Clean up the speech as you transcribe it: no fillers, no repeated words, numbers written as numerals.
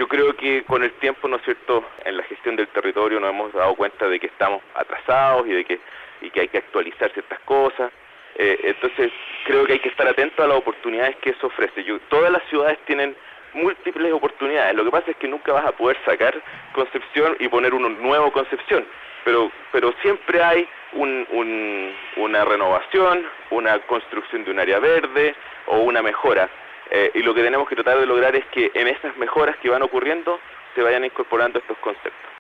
Yo creo que con el tiempo, ¿no es cierto?, en la gestión del territorio nos hemos dado cuenta de que estamos atrasados y que hay que actualizar ciertas cosas. Entonces, creo que hay que estar atento a las oportunidades que eso ofrece. Todas las ciudades tienen múltiples oportunidades. Lo que pasa es que nunca vas a poder sacar Concepción y poner uno nuevo Concepción, pero siempre hay una renovación, una construcción de un área verde o una mejora. Y lo que tenemos que tratar de lograr es que en esas mejoras que van ocurriendo se vayan incorporando estos conceptos.